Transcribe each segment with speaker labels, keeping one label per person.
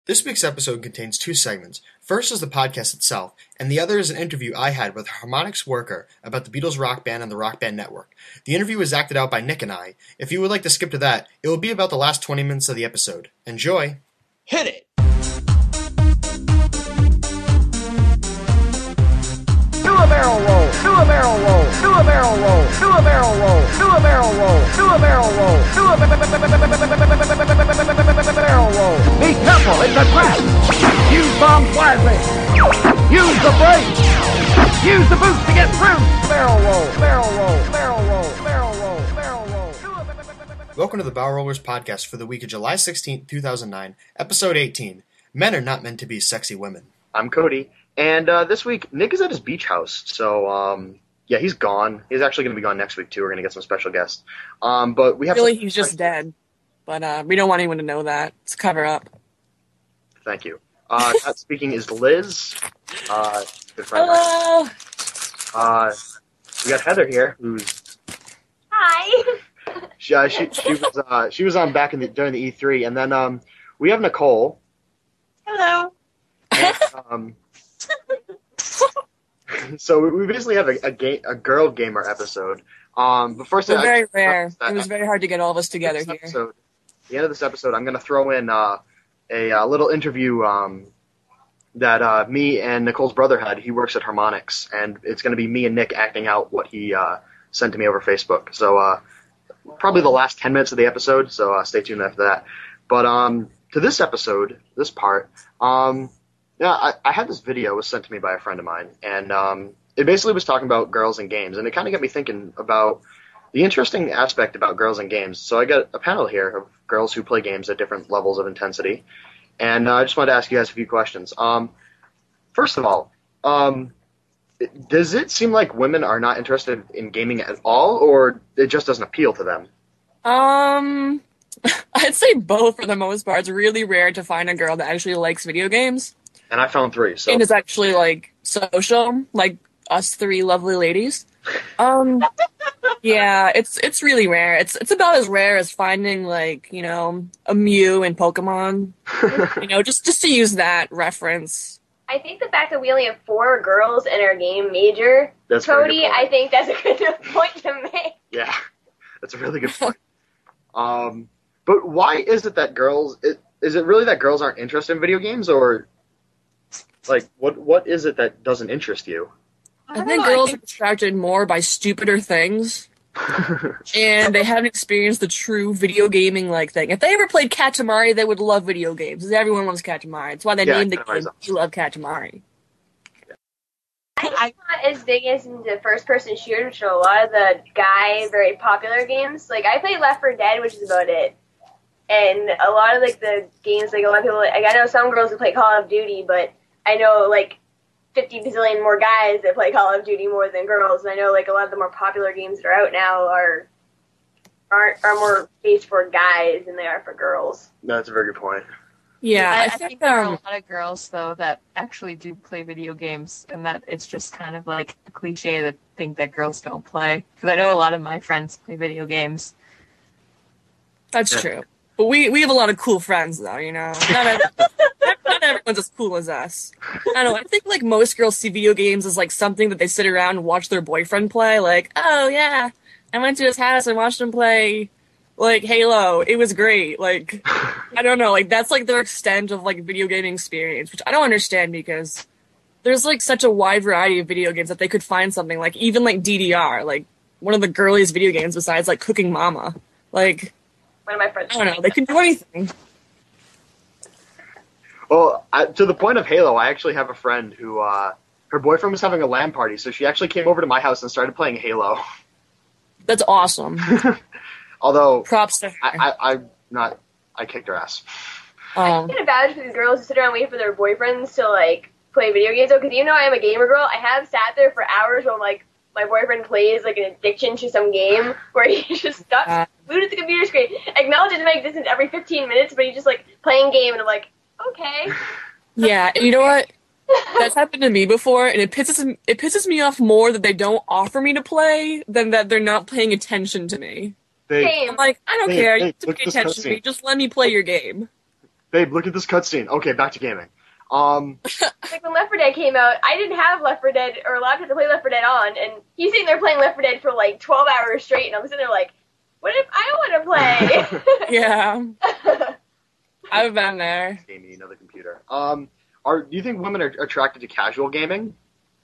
Speaker 1: This week's episode contains two segments. First is the podcast itself, and the other is an interview I had with Harmonix Worker about the Beatles Rock Band and the Rock Band Network. The interview was acted out by Nick and I. If you would like to skip to that, it will be about the last 20 minutes of the episode. Enjoy!
Speaker 2: Hit it!
Speaker 3: Do a barrel roll, do a barrel roll, do a barrel roll, do a barrel roll, do a barrel roll, do a barrel roll, do a barrel roll. Be careful, it's a trap. Use bombs wisely. Use the brakes. Use the boots to get through. Barrel roll, barrel roll, barrel roll, barrel roll, barrel roll.
Speaker 1: Welcome to the Barrel Rollers podcast for the week of July 16, 2009, episode 18. Men are not meant to be sexy women.
Speaker 2: I'm Cody, and this week Nick is at his beach house, so yeah, he's gone. He's actually going to be gone next week too. We're going to get some special guests. But we have
Speaker 4: really he's just dead, but we don't want anyone to know that. It's a cover up.
Speaker 2: Thank you. Not speaking is Liz. Good friend.
Speaker 4: Hello.
Speaker 2: We got Heather here, who's
Speaker 5: Hi.
Speaker 2: she was on back during the E3, and then we have Nicole.
Speaker 5: Hello.
Speaker 2: And, so we basically have a girl gamer episode. But first,
Speaker 4: we're very rare. It was very hard to get all of us together here.
Speaker 2: At the end of this episode, I'm going to throw in a little interview that me and Nicole's brother had. He works at Harmonix, and it's going to be me and Nick acting out what he sent to me over Facebook. So probably the last 10 minutes of the episode, so stay tuned after that. But to this episode, this part, yeah, I had this video. It was sent to me by a friend of mine, and it basically was talking about girls and games, and it kind of got me thinking about the interesting aspect about girls and games. So I got a panel here of girls who play games at different levels of intensity, and I just wanted to ask you guys a few questions. First of all, does it seem like women are not interested in gaming at all, or it just doesn't appeal to them?
Speaker 4: I'd say both for the most part. It's really rare to find a girl that actually likes video games.
Speaker 2: And I found three. So.
Speaker 4: And is actually, like, social, like us three lovely ladies. Yeah, it's really rare. It's about as rare as finding, like, you know, a Mew in Pokemon. You know, just to use that reference.
Speaker 5: I think the fact that we only have 4 girls in our game major,
Speaker 2: that's
Speaker 5: Cody, I think that's a good enough point to make.
Speaker 2: Yeah, that's a really good point. But why is it that is it really that girls aren't interested in video games, or like what is it that doesn't interest you?
Speaker 4: I think girls are distracted more by stupider things, and they haven't experienced the true video gaming like thing. If they ever played Katamari, they would love video games, because everyone loves Katamari. That's why they named the game
Speaker 2: awesome.
Speaker 4: You Love Katamari.
Speaker 5: I'm not as big as into first-person shooters, which are a lot of the very popular games. Like, I played Left 4 Dead, which is about it. And a lot of, like, the games, like, a lot of people, like, I know some girls who play Call of Duty, but I know, like, 50 bazillion more guys that play Call of Duty more than girls. And I know, like, a lot of the more popular games that are out now are more based for guys than they are for girls.
Speaker 2: No, that's a very good point.
Speaker 4: Yeah,
Speaker 6: I think there are a lot of girls, though, that actually do play video games, and that it's just kind of like a cliche to think that girls don't play. Because I know a lot of my friends play video games.
Speaker 4: That's true. But we have a lot of cool friends, though, you know? Not everyone's as cool as us. I don't know, I think, like, most girls see video games as, like, something that they sit around and watch their boyfriend play. Like, oh, yeah, I went to his house and watched him play, like, Halo. It was great. Like, I don't know, like, that's, like, their extent of, like, video gaming experience, which I don't understand because there's, like, such a wide variety of video games that they could find something, like, even, like, DDR, like, one of the girliest video games besides, like, Cooking Mama. Like,
Speaker 5: One of my friends.
Speaker 4: I don't know, they can do anything.
Speaker 2: Well, to the point of Halo, I actually have a friend who her boyfriend was having a LAN party, so she actually came over to my house and started playing Halo.
Speaker 4: That's awesome.
Speaker 2: Although,
Speaker 4: props to her.
Speaker 2: I kicked her ass.
Speaker 5: I can't vouch for these girls who sit around and wait for their boyfriends to, like, play video games, though, because even though I am a gamer girl, I have sat there for hours while, like, my boyfriend plays, like, an addiction to some game where he just stuck glued at the computer screen, acknowledges my existence every 15 minutes, but he's just, like, playing game, and I'm like, okay.
Speaker 4: Yeah, and you know what? That's happened to me before, and it pisses me off more that they don't offer me to play than that they're not paying attention to me.
Speaker 5: Same.
Speaker 4: I'm like, I don't care. You
Speaker 2: hey,
Speaker 4: have to
Speaker 2: look
Speaker 4: pay
Speaker 2: at this
Speaker 4: attention to me.
Speaker 2: cutscene.
Speaker 4: Just let me play your game.
Speaker 2: babe, look at this cutscene. Okay, back to gaming.
Speaker 5: Like when Left 4 Dead came out, I didn't have Left 4 Dead or a laptop to play Left 4 Dead on, and he's sitting there playing Left 4 Dead for like 12 hours straight, and I'm sitting there like, what if I want to play?
Speaker 4: Yeah. I've been there.
Speaker 2: Game, you need another computer. Do you think women are attracted to casual gaming?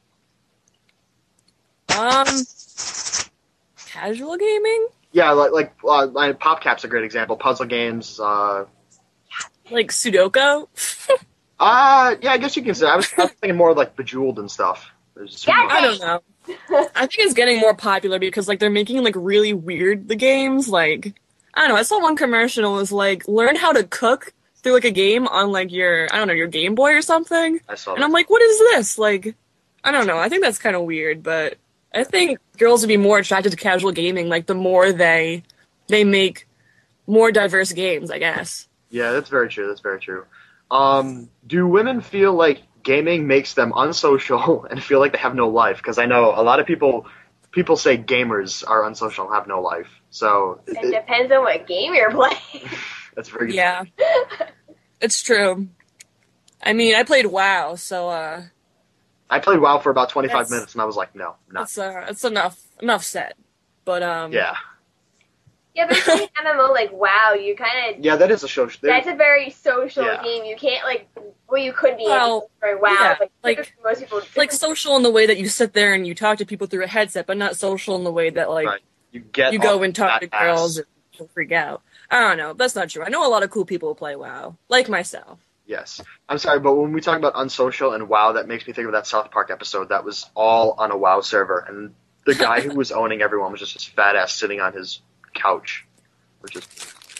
Speaker 4: Casual gaming?
Speaker 2: Yeah, like PopCap's a great example. Puzzle games.
Speaker 4: Like Sudoku?
Speaker 2: Yeah, I guess you can say. I was thinking more like Bejeweled and stuff.
Speaker 4: I don't know. I think it's getting more popular because like they're making like really weird the games. Like I don't know. I saw one commercial was like learn how to cook through like a game on like your your Game Boy or something.
Speaker 2: I saw that.
Speaker 4: And I'm like, what is this? Like I don't know. I think that's kind of weird, but I think girls would be more attracted to casual gaming like the more they make more diverse games, I guess.
Speaker 2: Yeah, that's very true. That's very true. Do women feel like gaming makes them unsocial and feel like they have no life? Because I know a lot of people say gamers are unsocial and have no life. So
Speaker 5: it depends on what game you're playing.
Speaker 2: That's very good.
Speaker 4: Yeah. It's true. I mean, I played WoW, so
Speaker 2: I played WoW for about 25 minutes and I was like, no, not.
Speaker 4: It's enough said. But
Speaker 2: Yeah.
Speaker 5: Yeah, but if you MMO like WoW, you kind of...
Speaker 2: Yeah, that is a social...
Speaker 5: That's a very social
Speaker 2: Yeah.
Speaker 5: game. You can't, like... Well, you could be
Speaker 4: Well,
Speaker 5: for WoW.
Speaker 4: yeah,
Speaker 5: like most people...
Speaker 4: like social in the way that you sit there and you talk to people through a headset, but not social in the way that like
Speaker 2: Right. You
Speaker 4: go and talk to
Speaker 2: that
Speaker 4: girls
Speaker 2: ass.
Speaker 4: and people freak out. I don't know. That's not true. I know a lot of cool people who play WoW, like myself.
Speaker 2: Yes. I'm sorry, but when we talk about unsocial and WoW, that makes me think of that South Park episode that was all on a WoW server, and the guy who was owning everyone was just this fat ass sitting on his couch. Which is...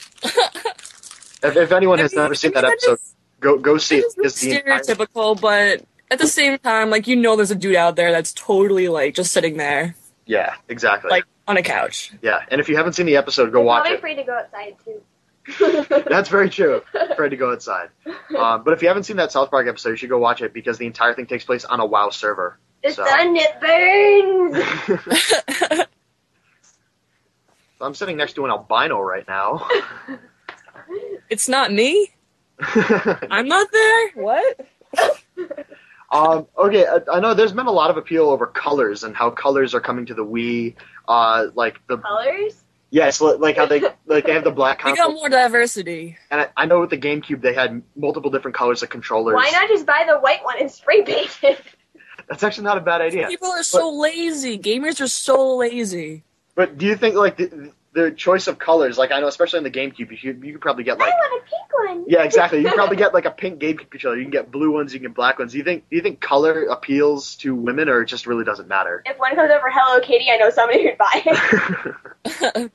Speaker 2: if anyone has never seen that episode, go see it.
Speaker 4: It's stereotypical, but at the same time, like, there's a dude out there that's totally, like, just sitting there.
Speaker 2: Yeah, exactly.
Speaker 4: Like, on a couch.
Speaker 2: Yeah, and if you haven't seen the episode, go watch
Speaker 5: probably
Speaker 2: it.
Speaker 5: afraid to go outside, too.
Speaker 2: That's very true. Afraid to go outside. But if you haven't seen that South Park episode, you should go watch it because the entire thing takes place on a WoW server.
Speaker 5: The sun, it burns!
Speaker 2: I'm sitting next to an albino right now.
Speaker 4: It's not me? I'm not there? What?
Speaker 2: Okay, I know there's been a lot of appeal over colors and how colors are coming to the Wii. Like the
Speaker 5: Colors?
Speaker 2: yes, like how they have the black
Speaker 4: We
Speaker 2: console.
Speaker 4: got more diversity.
Speaker 2: And I know with the GameCube they had multiple different colors of controllers.
Speaker 5: Why not just buy the white one and spray paint it?
Speaker 2: That's actually not a bad idea.
Speaker 4: People are so lazy. Gamers are so lazy.
Speaker 2: But do you think like the choice of colors, like I know especially in the GameCube, you could probably get like
Speaker 5: I want a pink one.
Speaker 2: yeah, exactly. You can probably get like a pink GameCube controller. You can get blue ones. You can get black ones. Do you think color appeals to women, or it just really doesn't matter?
Speaker 5: If one comes over Hello Kitty, I know somebody who'd buy it.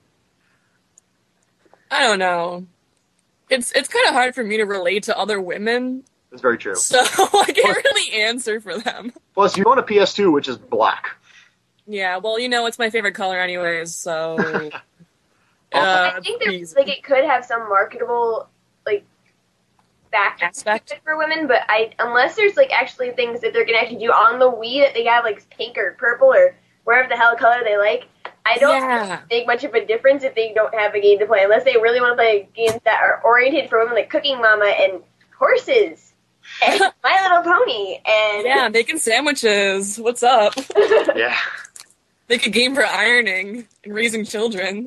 Speaker 4: I don't know. It's kind of hard for me to relate to other women,
Speaker 2: That's very true.
Speaker 4: so I can't really answer for them.
Speaker 2: Plus, you own a PS2, which is black.
Speaker 4: Yeah, well, it's my favorite color anyways, so...
Speaker 5: I think there's like it could have some marketable like back
Speaker 4: Aspect?
Speaker 5: for women, but unless there's like actually things that they're gonna actually do on the Wii that they have like pink or purple or wherever the hell color they like, I don't make much of a difference if they don't have a game to play unless they really want to play games that are oriented for women like Cooking Mama and horses and My Little Pony and
Speaker 4: Yeah, making sandwiches. What's up?
Speaker 2: Yeah.
Speaker 4: Make a game for ironing and raising children.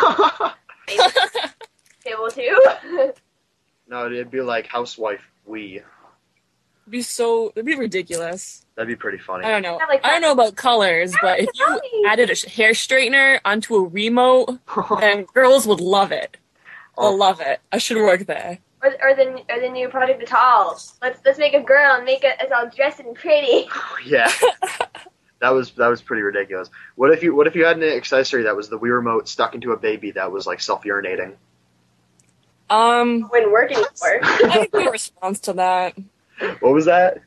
Speaker 5: Table 2.
Speaker 2: No, it'd be like Housewife Wii.
Speaker 4: It'd be ridiculous.
Speaker 2: That'd be pretty funny.
Speaker 4: I don't know.
Speaker 5: Yeah, like
Speaker 4: I don't know about colors, but if you added a hair straightener onto a remote, then girls would love it. They'll love it. I should work there.
Speaker 5: Or the new Project Natal. Let's make a girl and make us all dressed and pretty.
Speaker 2: Yeah. That was pretty ridiculous. What if you had an accessory that was the Wii remote stuck into a baby that was like self-urinating?
Speaker 5: Wouldn't work anymore.
Speaker 4: I have no response to that.
Speaker 2: What was that?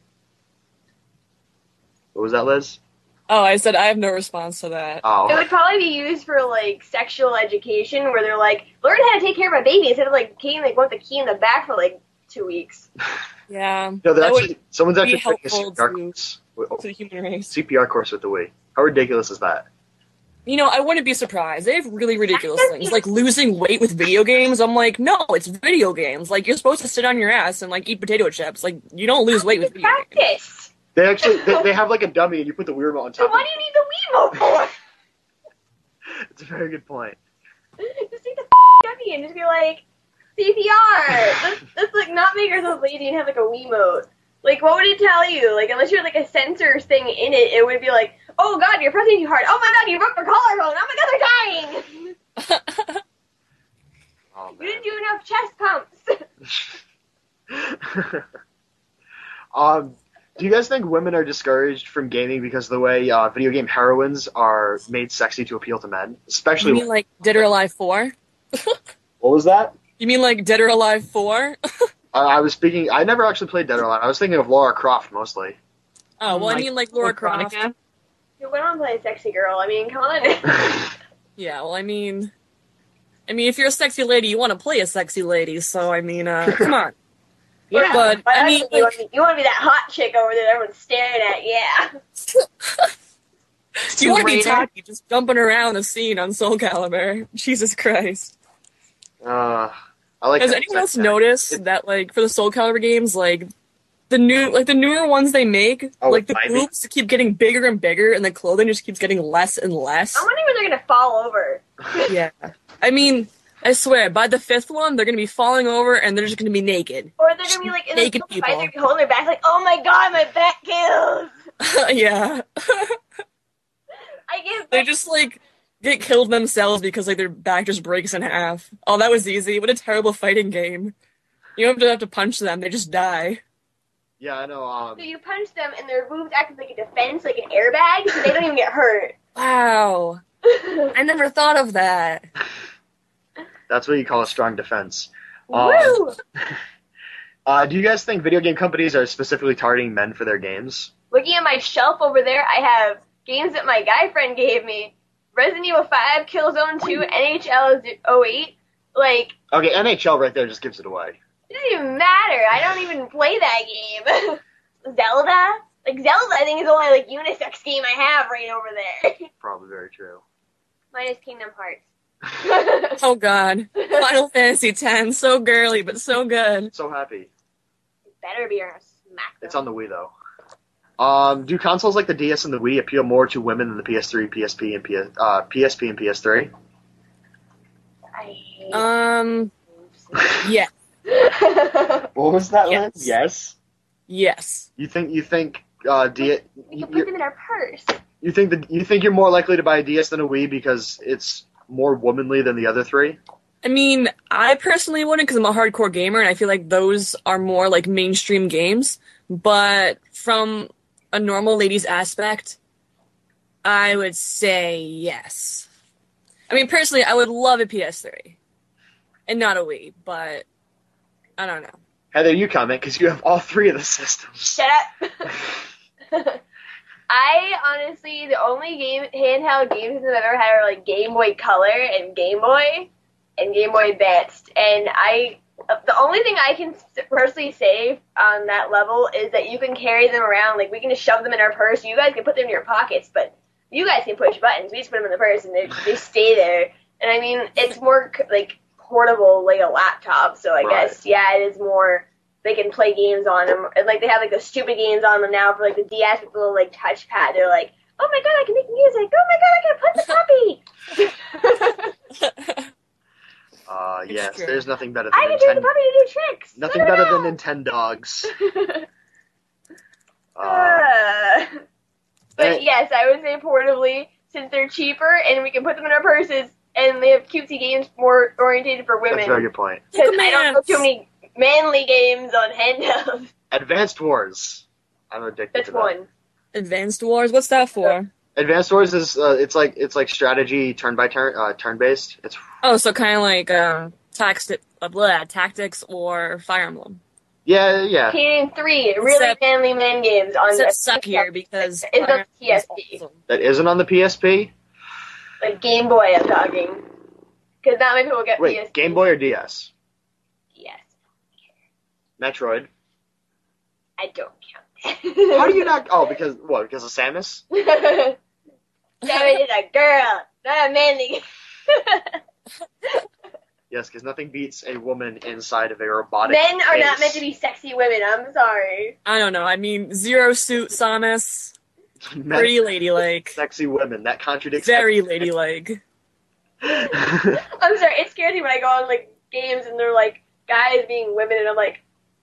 Speaker 2: What was that, Liz?
Speaker 4: Oh, I said I have no response to that.
Speaker 5: It
Speaker 2: Oh.
Speaker 5: would probably be used for like sexual education, where they're like, learn how to take care of a baby instead of like keying like want the key in the back for like 2 weeks.
Speaker 4: Yeah,
Speaker 2: No,
Speaker 4: that would
Speaker 2: someone's
Speaker 4: be
Speaker 2: actually taking a
Speaker 4: helpful
Speaker 2: CPR
Speaker 4: to-
Speaker 2: course.
Speaker 4: to the human race.
Speaker 2: CPR course with the Wii. How ridiculous is that?
Speaker 4: I wouldn't be surprised. They have really ridiculous things, like losing weight with video games. I'm like, no, it's video games. Like, you're supposed to sit on your ass and, like, eat potato chips. Like, you don't lose weight with video games.
Speaker 5: Practice.
Speaker 2: They have like a dummy and you put the Wii remote on
Speaker 5: So
Speaker 2: top.
Speaker 5: what do you need the Wiimote for?
Speaker 2: It's a very good point.
Speaker 5: Just take the dummy and just be like, CPR. Let's like not make yourself lazy and have like a Wiimote. Like, what would it tell you? Like, unless you had like a sensor thing in it, it would be like, oh god, you're pressing too hard. Oh my god, you broke your collarbone. Oh my god, they're dying.
Speaker 2: Oh,
Speaker 5: You didn't do enough chest pumps.
Speaker 2: Do you guys think women are discouraged from gaming because of the way video game heroines are made sexy to appeal to men? Especially.
Speaker 4: You mean like Dead or Alive 4?
Speaker 2: What was that?
Speaker 4: You mean like Dead or Alive 4?
Speaker 2: I was speaking. I never actually played Dead or Alive. I was thinking of Lara Croft mostly.
Speaker 4: Oh, well, I mean like Lara Croft.
Speaker 6: Veronica.
Speaker 5: You went on to play a sexy girl. I mean, come on.
Speaker 4: Yeah, well, I mean, if you're a sexy lady, you want to play a sexy lady, so, I mean, come on.
Speaker 6: Yeah.
Speaker 4: But, I mean,
Speaker 5: you want to be that hot chick over there that everyone's staring at, yeah.
Speaker 4: you want to be
Speaker 6: Raider.
Speaker 4: tacky, just jumping around the scene on Soul Calibur. Jesus Christ.
Speaker 2: I like.
Speaker 4: Has
Speaker 2: that
Speaker 4: anyone else
Speaker 2: sex.
Speaker 4: noticed that, like, for the Soul Calibur games, like, the newer ones they make,
Speaker 2: Oh,
Speaker 4: like, the
Speaker 2: Ivy?
Speaker 4: boobs keep getting bigger and bigger, and the clothing just keeps getting less and less.
Speaker 5: I'm wondering when they're gonna fall over.
Speaker 4: Yeah. I mean, I swear, by the 5th one, they're gonna be falling over, and they're just gonna be naked.
Speaker 5: Or they're gonna be like in the
Speaker 4: Naked
Speaker 5: fight,
Speaker 4: people.
Speaker 5: they're gonna be holding their back like, oh my god, my back kills.
Speaker 4: Yeah.
Speaker 5: I get
Speaker 4: They just, like, get killed themselves because, like, their back just breaks in half. Oh, that was easy. What a terrible fighting game. You don't have to punch them, they just die.
Speaker 2: Yeah, I know.
Speaker 5: So you punch them and their boobs act as like a defense, like an airbag, so they don't even get hurt.
Speaker 4: Wow. I never thought of that.
Speaker 2: That's what you call a strong defense.
Speaker 5: Woo!
Speaker 2: Do you guys think video game companies are specifically targeting men for their games?
Speaker 5: Looking at my shelf over there, I have games that my guy friend gave me. Resident Evil 5, Killzone 2, NHL 08. Like,
Speaker 2: Okay, NHL right there just gives it away.
Speaker 5: it doesn't even matter. I don't even play that game. Zelda? Like, Zelda, I think, is the only, like, unisex game I have right over there.
Speaker 2: Probably very true.
Speaker 5: Mine is Kingdom Hearts.
Speaker 4: Oh god. Final Fantasy X, so girly, but so good.
Speaker 2: So happy.
Speaker 5: Better be on a smack.
Speaker 2: It's on the Wii though. Do consoles like the DS and the Wii appeal more to women than the PS3, PSP, and PSP and PS3?
Speaker 5: I hate
Speaker 4: Yeah.
Speaker 2: What was that?
Speaker 4: Yes.
Speaker 2: Liz? Yes.
Speaker 4: Yes.
Speaker 2: You think
Speaker 5: We can put them in our purse.
Speaker 2: you think you're more likely to buy a DS than a Wii because it's more womanly than the other three?
Speaker 4: I mean, I personally wouldn't because I'm a hardcore gamer and I feel like those are more like mainstream games. But from a normal lady's aspect, I would say yes. I mean, personally, I would love a PS3 and not a Wii, but I don't know.
Speaker 2: Heather, you comment because you have all three of the systems.
Speaker 5: Shut up. I honestly, the only handheld games I've ever had are like Game Boy Color and Game Boy Advanced. And the only thing I can personally say on that level is that you can carry them around. Like, we can just shove them in our purse. You guys can put them in your pockets, but you guys can push buttons. We just put them in the purse and they stay there. And I mean, it's more like portable, like a laptop. So I guess, yeah, it is more. They can play games on them. And, like, they have, like, the stupid games on them now for, like, the DS with the little, like, touchpad. They're like, oh, my God, I can make music. Oh, my God, I can put the puppy.
Speaker 2: Yes,
Speaker 4: true.
Speaker 2: there's nothing better
Speaker 5: I
Speaker 2: than
Speaker 5: can do the puppy to do tricks.
Speaker 2: Nothing better than Nintendogs.
Speaker 5: But, yes, I would say portably, since they're cheaper and we can put them in our purses and they have cutesy games more orientated for women.
Speaker 2: That's a very good point.
Speaker 5: Because I don't know too many manly games on handheld.
Speaker 2: Advanced Wars. I'm addicted
Speaker 5: That's
Speaker 2: to that.
Speaker 5: one.
Speaker 4: Advanced Wars, what's that for?
Speaker 2: Advanced Wars is it's like strategy turn by turn turn based. It's
Speaker 4: Oh, so kind of like Tactics or Fire Emblem.
Speaker 2: yeah.
Speaker 5: Team 3, really
Speaker 4: Except-
Speaker 5: manly men games on
Speaker 4: Except
Speaker 5: the
Speaker 4: suck here because
Speaker 5: It's
Speaker 4: Fire
Speaker 5: on the
Speaker 4: Emblem is
Speaker 5: PSP.
Speaker 4: awesome.
Speaker 2: That isn't on the PSP.
Speaker 5: Like Game Boy, I'm talking. Because not many people get
Speaker 2: Wait,
Speaker 5: PSP.
Speaker 2: Game Boy or DS?
Speaker 5: Yes.
Speaker 2: Metroid.
Speaker 5: I don't count that.
Speaker 2: How do you not? Oh, because what? Because of Samus?
Speaker 5: Samus is a girl. Not a manly.
Speaker 2: Yes, because nothing beats a woman inside of a robotic
Speaker 5: Men are not
Speaker 2: face.
Speaker 5: meant to be sexy women. I'm sorry.
Speaker 4: I don't know. I mean, Zero Suit Samus,
Speaker 2: Men-
Speaker 4: pretty ladylike,
Speaker 2: sexy women. That contradicts
Speaker 4: very ladylike.
Speaker 5: I'm sorry. It scares me when I go on like games and they're like guys being women, and I'm like,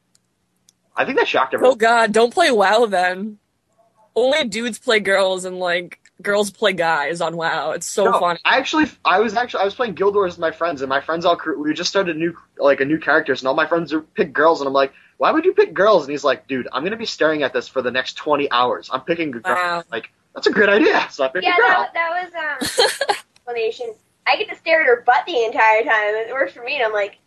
Speaker 2: I think that shocked
Speaker 4: Oh
Speaker 2: everyone.
Speaker 4: God, don't play WoW then. Only dudes play girls and like girls play guys on WoW. It's so
Speaker 2: No,
Speaker 4: funny.
Speaker 2: I was playing Guild Wars with my friends, and my friends we just started a new characters, and all my friends pick girls, and I'm like, why would you pick girls? And he's like, dude, I'm gonna be staring at this for the next 20 hours. I'm picking a girl.
Speaker 4: Wow.
Speaker 2: Like, that's a good idea. So I picked
Speaker 5: yeah,
Speaker 2: a girl.
Speaker 5: that was explanation. I get to stare at her butt the entire time. It works for me, and I'm like,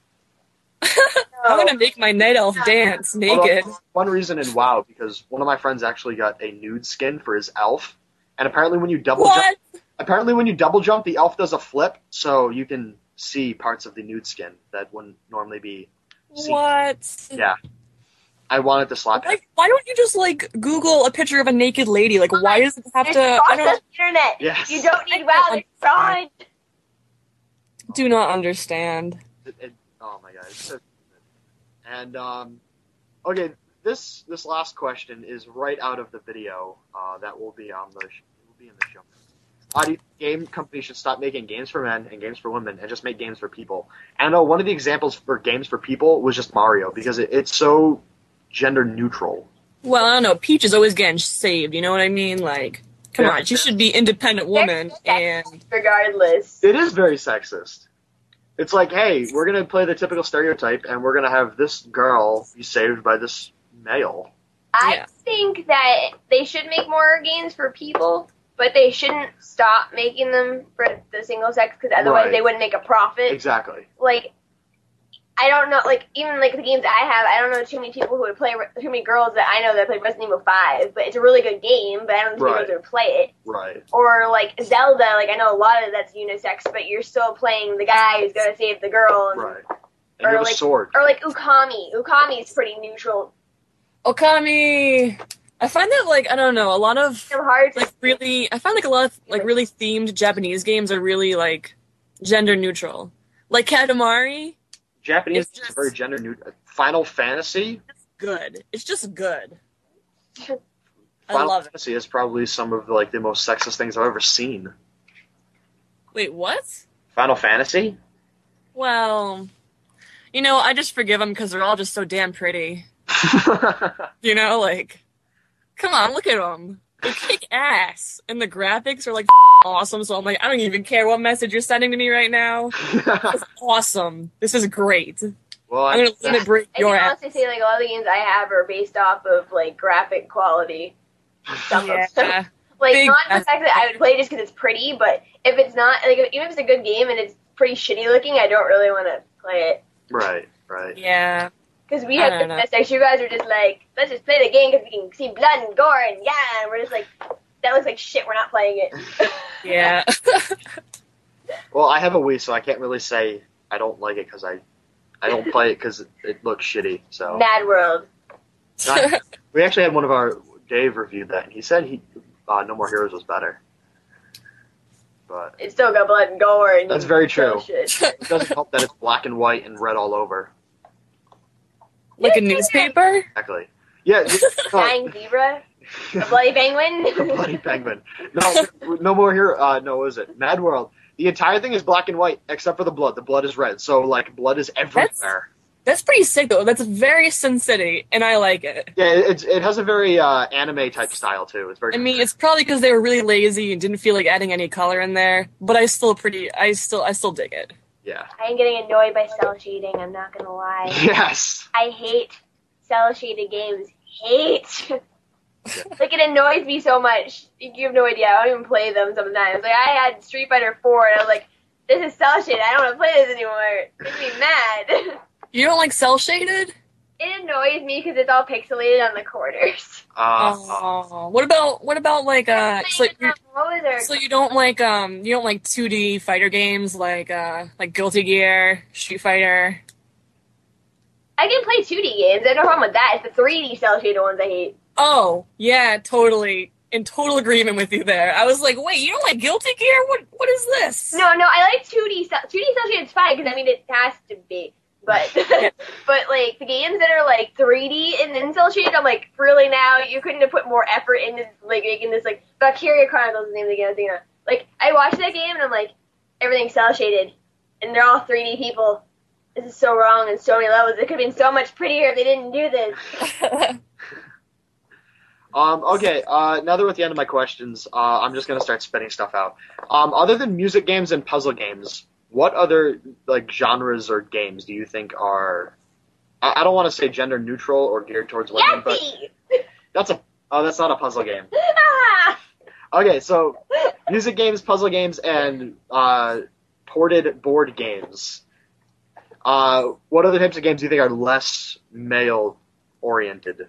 Speaker 4: I'm gonna make my night elf dance naked.
Speaker 2: Although, one reason in WoW, because one of my friends actually got a nude skin for his elf, and apparently when you double
Speaker 4: What?
Speaker 2: jump, the elf does a flip, so you can see parts of the nude skin that wouldn't normally be seen.
Speaker 4: What?
Speaker 2: Yeah. I wanted to slap him.
Speaker 4: Like, why don't you just like Google a picture of a naked lady? Like, why does it have
Speaker 5: There's
Speaker 4: to?
Speaker 5: cross
Speaker 4: I don't.
Speaker 5: the internet.
Speaker 2: Yes.
Speaker 5: You don't need WoW. There's fraud.
Speaker 4: Do not understand.
Speaker 2: Oh my god. It's so stupid. And okay, this last question is right out of the video that will be in the show. How do you think game companies should stop making games for men and games for women and just make games for people? And I know one of the examples for games for people was just Mario, because it's so gender neutral.
Speaker 4: Well, I don't know. Peach is always getting saved. You know what I mean? Like, come
Speaker 2: Yeah.
Speaker 4: on, she should be independent woman. And
Speaker 5: Regardless.
Speaker 2: It is very sexist. It's like, hey, we're going to play the typical stereotype, and we're going to have this girl be saved by this male.
Speaker 5: I
Speaker 4: Yeah.
Speaker 5: think that they should make more games for people, but they shouldn't stop making them for the single sex, because otherwise
Speaker 2: Right.
Speaker 5: they wouldn't make a profit.
Speaker 2: Exactly.
Speaker 5: Like, I don't know, like, even like the games I have, I don't know too many people who would play, too many girls that I know that play Resident Evil 5, but it's a really good game, but I don't know too many
Speaker 2: Right.
Speaker 5: girls who would play it.
Speaker 2: Right.
Speaker 5: Or like Zelda, like I know a lot of that's unisex, but you're still playing the guy who's gonna save the girl. And,
Speaker 2: Right. And you have a sword.
Speaker 5: Or like Ukami. Ukami's pretty neutral.
Speaker 4: Okami. I find that like I don't know. A lot of
Speaker 5: Kingdom Hearts.
Speaker 4: like really, I find like a lot of like really themed Japanese games are really like gender neutral. Like Katamari,
Speaker 2: Japanese
Speaker 4: It's
Speaker 2: is
Speaker 4: just-
Speaker 2: very gender neutral. Final Fantasy.
Speaker 4: good. It's just good. I
Speaker 2: Final
Speaker 4: love it.
Speaker 2: Fantasy is probably some of like the most sexist things I've ever seen.
Speaker 4: Wait, what?
Speaker 2: Final Fantasy.
Speaker 4: Well, you know, I just forgive them because they're all just so damn pretty. You know, like, come on, look at them. They kick ass, and the graphics are like awesome. So I'm like, I don't even care what message you're sending to me right now. It's awesome. This is great.
Speaker 2: Well,
Speaker 4: I'm gonna limit break
Speaker 5: I
Speaker 4: your
Speaker 5: can
Speaker 4: ass.
Speaker 5: honestly say like a lot of the games I have are based off of like graphic quality. Some of them.
Speaker 4: Yeah.
Speaker 5: Like
Speaker 4: Big
Speaker 5: not the
Speaker 4: graphic.
Speaker 5: fact that I would play it just because it's pretty, but if it's not like even if it's a good game and it's pretty shitty looking, I don't really want to play it.
Speaker 2: right, right.
Speaker 4: Yeah.
Speaker 5: Because we
Speaker 4: I
Speaker 5: have
Speaker 4: don't
Speaker 5: the
Speaker 4: know.
Speaker 5: best sex. You guys are just like, let's just play the game because we can see blood and gore and yeah, and we're just like, that looks like shit. We're not playing it.
Speaker 4: Yeah.
Speaker 2: Well, I have a Wii, so I can't really say I don't like it because I don't play it because it looks shitty. So
Speaker 5: Mad World.
Speaker 2: we actually had one of our Dave reviewed that, and he said No More Heroes was better. But
Speaker 5: It's still got blood and gore and
Speaker 2: That's very
Speaker 5: kill
Speaker 2: true.
Speaker 5: shit.
Speaker 2: it doesn't help that it's black and white and red all over.
Speaker 4: Like a newspaper?
Speaker 2: Exactly. Yeah.
Speaker 5: Dying zebra. A bloody penguin.
Speaker 2: The bloody penguin. No More Hero. No, what is it? Mad World. The entire thing is black and white except for the blood. The blood is red, so like blood is everywhere.
Speaker 4: That's pretty sick though. That's very Sin City, and I like it.
Speaker 2: Yeah, it has a very anime type style too. It's very.
Speaker 4: I mean, it's probably because they were really lazy and didn't feel like adding any color in there. But I still dig it.
Speaker 2: Yeah.
Speaker 5: I am getting annoyed by cell shading, I'm not gonna lie.
Speaker 2: Yes.
Speaker 5: I hate cell shaded games. Hate. Like, it annoys me so much. You have no idea. I don't even play them sometimes. Like, I had Street Fighter 4, and I was like, this is cell shaded. I don't want to play this anymore. It makes me mad.
Speaker 4: You don't like cell shaded?
Speaker 5: It annoys me because it's all pixelated on the corners.
Speaker 4: Oh, what about like so you don't like 2D fighter games like Guilty Gear, Street Fighter?
Speaker 5: I can play 2D games. I have no problem with that. It's the 3D cell shaded ones I hate.
Speaker 4: Oh, yeah, totally. in total agreement with you there. I was like, wait, you don't like Guilty Gear? What is this?
Speaker 5: No, I like 2D cell shaded's fine because I mean it has to be. But but like the games that are like 3D and then cell shaded, I'm like, really now? You couldn't have put more effort into like making this like Valkyria Chronicles is the name of the game I was thinking of. Like I watched that game and I'm like, everything's cell shaded and they're all 3D people. This is so wrong in so many levels. It could have been so much prettier if they didn't do this.
Speaker 2: Okay, now that we're at the end of my questions, I'm just gonna start spitting stuff out. Other than music games and puzzle games, what other like genres or games do you think are? I don't want to say gender neutral or geared towards women, but that's not a puzzle game. Okay, so music games, puzzle games, and ported board games. What other types of games do you think are less male oriented?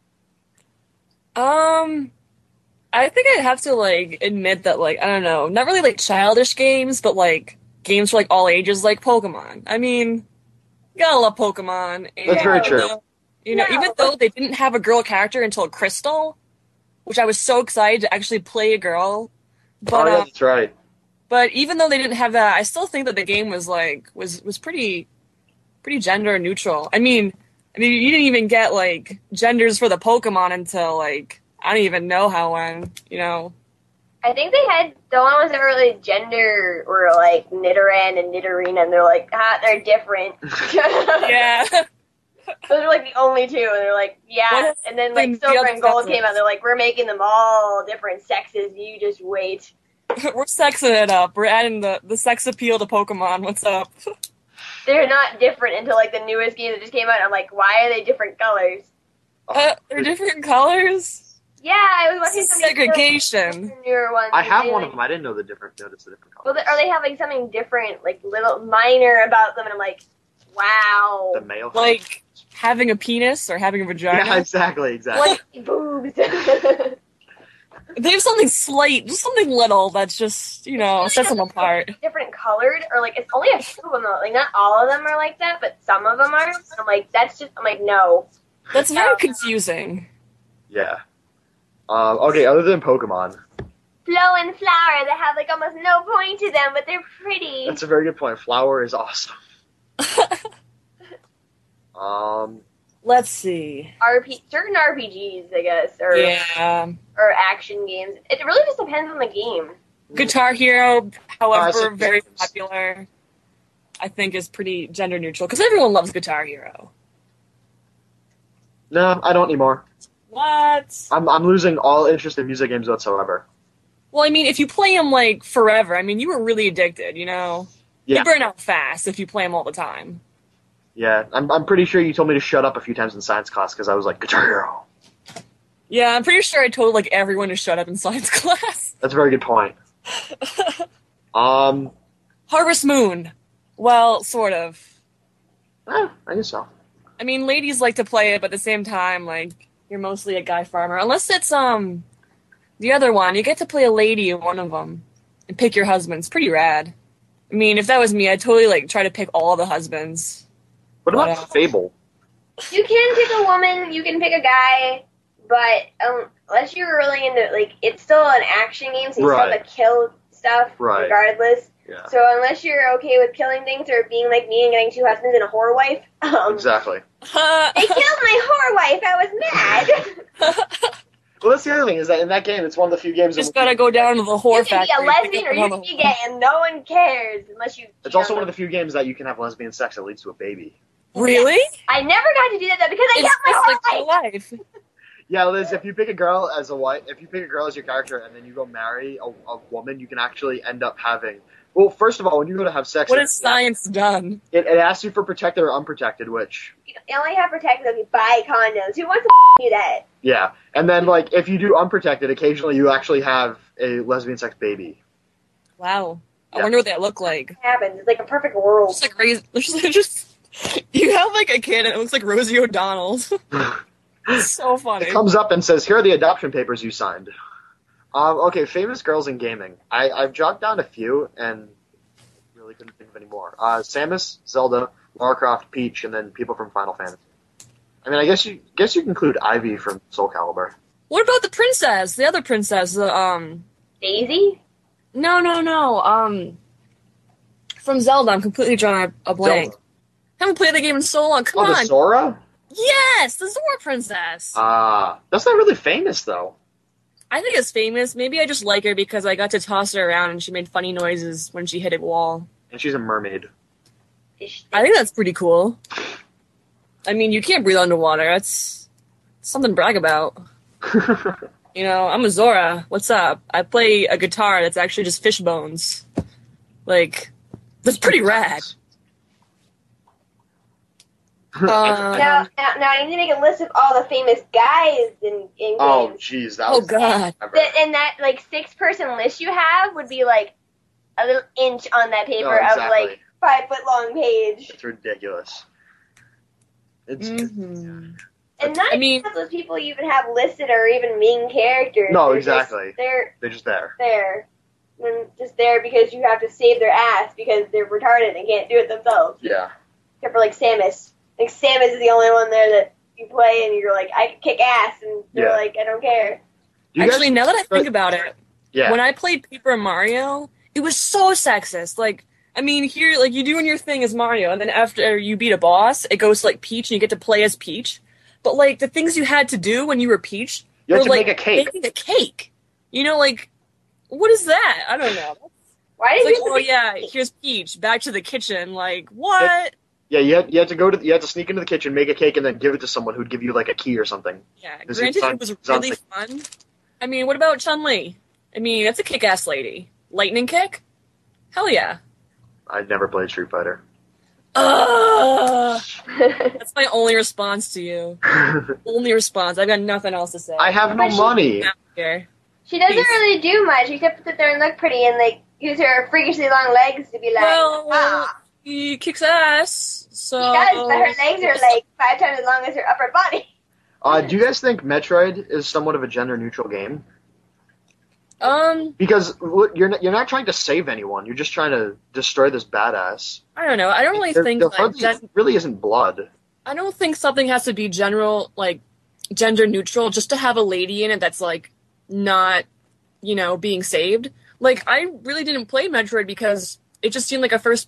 Speaker 4: I think I'd have to like admit that like I don't know, not really like childish games, but like games for like all ages, like Pokemon. I mean, you gotta love Pokemon. And,
Speaker 2: That's very true.
Speaker 4: Even though they didn't have a girl character until Crystal, which I was so excited to actually play a girl. But
Speaker 2: yeah, that's right.
Speaker 4: But even though they didn't have that, I still think that the game was like was pretty gender neutral. I mean, you didn't even get like genders for the Pokemon until like I don't even know how when,
Speaker 5: I think they had the one was never really gender were like Nidoran and Nidorina, and they're like, they're different.
Speaker 4: Yeah.
Speaker 5: Those are like the only two, and they're like, yeah. And then like Silver and Gold came out, they're like, we're making them all different sexes. You just wait.
Speaker 4: We're sexing it up. We're adding the sex appeal to Pokemon. What's up?
Speaker 5: They're not different until like the newest game that just came out. I'm like, why are they different colors?
Speaker 4: They're different colors?
Speaker 5: Yeah, I was watching some
Speaker 4: segregation.
Speaker 5: Newer ones.
Speaker 2: I have one of them. I didn't know notice the different colors.
Speaker 5: Well, or they have like something different, like little minor about them, and I'm like, wow.
Speaker 2: The male,
Speaker 4: like having a penis or having a vagina.
Speaker 2: Yeah, exactly.
Speaker 5: Like boobs.
Speaker 4: They have something slight, just something little that's just, sets them apart.
Speaker 5: Different colored, or like, it's only a few of them though. Like, not all of them are like that, but some of them are. And I'm like, I'm like, no.
Speaker 4: That's very confusing.
Speaker 2: Yeah. Okay, other than Pokemon.
Speaker 5: Flow and Flower, they have like almost no point to them, but they're pretty.
Speaker 2: That's a very good point. Flower is awesome.
Speaker 4: Let's see.
Speaker 5: Certain RPGs, I guess, or action games. It really just depends on the game.
Speaker 4: Guitar Hero, however, very popular, I think is pretty gender neutral because everyone loves Guitar Hero.
Speaker 2: No, I don't anymore.
Speaker 4: What?
Speaker 2: I'm losing all interest in music games whatsoever.
Speaker 4: Well, I mean, if you play them like forever, I mean, you were really addicted, Yeah. You burn out fast if you play them all the time.
Speaker 2: Yeah, I'm pretty sure you told me to shut up a few times in science class because I was like, Guitar Hero.
Speaker 4: Yeah, I'm pretty sure I told like everyone to shut up in science class.
Speaker 2: That's a very good point.
Speaker 4: Harvest Moon. Well, sort of.
Speaker 2: I guess so.
Speaker 4: I mean, ladies like to play it, but at the same time, like, you're mostly a guy farmer. Unless it's, the other one. You get to play a lady in one of them and pick your husband. It's pretty rad. I mean, if that was me, I'd totally, like, try to pick all the husbands.
Speaker 2: What about Fable?
Speaker 5: You can pick a woman, you can pick a guy, but unless you're really into, like, it's still an action game, so you still have to kill stuff regardless.
Speaker 2: Yeah.
Speaker 5: So unless you're okay with killing things or being like me and getting two husbands and a whore wife.
Speaker 2: Exactly.
Speaker 5: They killed my whore wife, I was mad!
Speaker 2: Well, that's the other thing, is that in that game, it's one of the few games...
Speaker 4: You just gotta go down to the whore factory.
Speaker 5: You can be a lesbian or you can be gay, and no one cares unless you...
Speaker 2: It's also one of the few games that you can have lesbian sex that leads to a baby.
Speaker 4: Really?
Speaker 5: I never got to do that, though, because I got my whore wife!
Speaker 2: Yeah, Liz, if you pick a girl as a wife, if you pick a girl as your character and then you go marry a woman, you can actually end up having... Well, first of all, when you go to have sex...
Speaker 4: What has science done?
Speaker 2: It asks you for protected or unprotected, which...
Speaker 5: You only have protected if you buy condoms. Who wants to do that?
Speaker 2: Yeah, and then, like, if you do unprotected, occasionally you actually have a lesbian sex baby.
Speaker 4: Wow. I wonder what that look like.
Speaker 5: It happens. It's like a perfect world.
Speaker 4: It's like, you have, like, a kid and it looks like Rosie O'Donnell. It's so funny.
Speaker 2: It comes up and says, here are the adoption papers you signed. Okay, famous girls in gaming. I've jotted down a few and really couldn't think of any more. Samus, Zelda, Lara Croft, Peach, and then people from Final Fantasy. I mean, I guess you can include Ivy from Soul Calibur.
Speaker 4: What about the princess? The other princess,
Speaker 5: Daisy?
Speaker 4: No. From Zelda. I'm completely drawing a blank.
Speaker 2: Zelda.
Speaker 4: Haven't played the game in so long. Come
Speaker 2: Oh,
Speaker 4: on.
Speaker 2: the Sora?
Speaker 4: Yes, the Zora princess.
Speaker 2: That's not really famous, though.
Speaker 4: I think it's famous. Maybe I just like her because I got to toss her around and she made funny noises when she hit a wall.
Speaker 2: And she's a mermaid.
Speaker 4: I think that's pretty cool. I mean, you can't breathe underwater. That's something to brag about. You know, I'm a Zora. What's up? I play a guitar that's actually just fish bones. Like, that's pretty rad.
Speaker 5: Now I need to make a list of all the famous guys in games.
Speaker 2: Oh, jeez.
Speaker 4: God.
Speaker 5: And that, like, 6-person list you have would be, like, a little inch on that paper of, like, 5-foot-long page.
Speaker 2: It's ridiculous.
Speaker 4: Mm-hmm.
Speaker 5: And not even those people you even have listed or even main characters.
Speaker 2: No,
Speaker 5: They're
Speaker 2: exactly.
Speaker 5: They're
Speaker 2: just there.
Speaker 5: They're just there because you have to save their ass because they're retarded and can't do it themselves.
Speaker 2: Yeah.
Speaker 5: Except for, like, Samus. Like, Samus is the only one there that you play and you're like, I can kick ass, and they're like, I don't care.
Speaker 4: Actually, now that I think about it,
Speaker 2: when
Speaker 4: I played Paper Mario, it was so sexist. Like, I mean, here, like, you're doing your thing as Mario, and then after you beat a boss, it goes to, like, Peach, and you get to play as Peach. But, like, the things you had to do when you were Peach
Speaker 2: you had to
Speaker 4: like,
Speaker 2: make a cake.
Speaker 4: Making a cake. You know, like, what is that? I don't know.
Speaker 5: Why did you?
Speaker 4: Oh yeah, here's Peach. Back to the kitchen. Like what?
Speaker 2: Yeah, you had to sneak into the kitchen, make a cake, and then give it to someone who'd give you like a key or something.
Speaker 4: Yeah, granted, it was really fun. I mean, what about Chun-Li? I mean, that's a kick-ass lady. Lightning kick? Hell yeah.
Speaker 2: I've never played Street Fighter.
Speaker 4: That's my only response to you. Only response. I've got nothing else to say.
Speaker 2: I have no money.
Speaker 5: She doesn't really do much except to sit there and look pretty and like use her freakishly long legs to be like,
Speaker 4: He kicks ass. So
Speaker 5: she does, but her legs are like 5 times as long as her upper body.
Speaker 2: Do you guys think Metroid is somewhat of a gender-neutral game? Because you're not trying to save anyone. You're just trying to destroy this badass.
Speaker 4: I don't know. I don't really think
Speaker 2: it really isn't blood.
Speaker 4: I don't think something has to be gender neutral just to have a lady in it that's like not, being saved. Like I really didn't play Metroid because it just seemed like a first